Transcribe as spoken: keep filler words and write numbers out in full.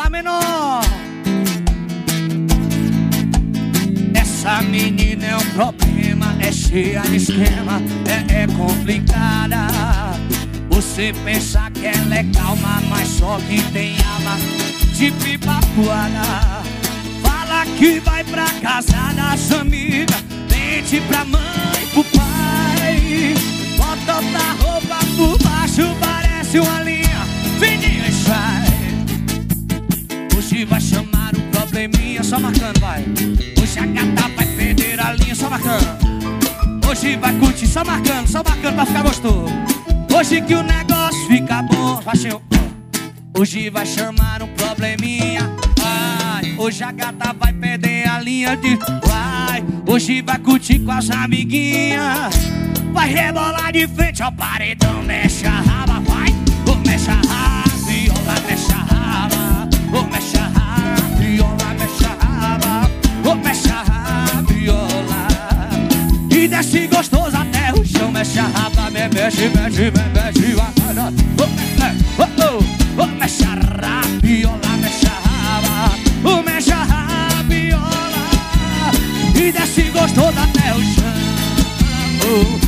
Lá menor. Essa menina é um problema, é cheia de esquema, é, é complicada. Você pensa que ela é calma, mas só que tem alma de pipapuada. Fala que vai pra casa das amigas, mente pra mãe, pro pai. Bota outra roupa por baixo, parece uma linha fininha e sai. Hoje vai chamar o probleminha, só marcando, vai. Hoje a gata vai perder a linha, só marcando. Hoje vai curtir, só marcando, só marcando pra ficar gostoso. Hoje que o negócio fica bom, baixinho. Hoje vai chamar um probleminha, vai. Hoje a gata vai perder a linha de vai. Hoje vai curtir com as amiguinhas, vai rebolar de frente ao paredão. Mexe a raba, vai. Oh, mexe a raba, viola, mexe a raba. Oh, mexe a raba, viola, mexe a raba. Oh, mexe a raba, viola. E desce gostoso até o chão. Mexe a raba, me mexe, mexe, me mexe. Oh, oh, oh, oh, mexe a raba, viola, mexe a raba. Oh, mexe a raba, viola. E desce gostoso até o chão.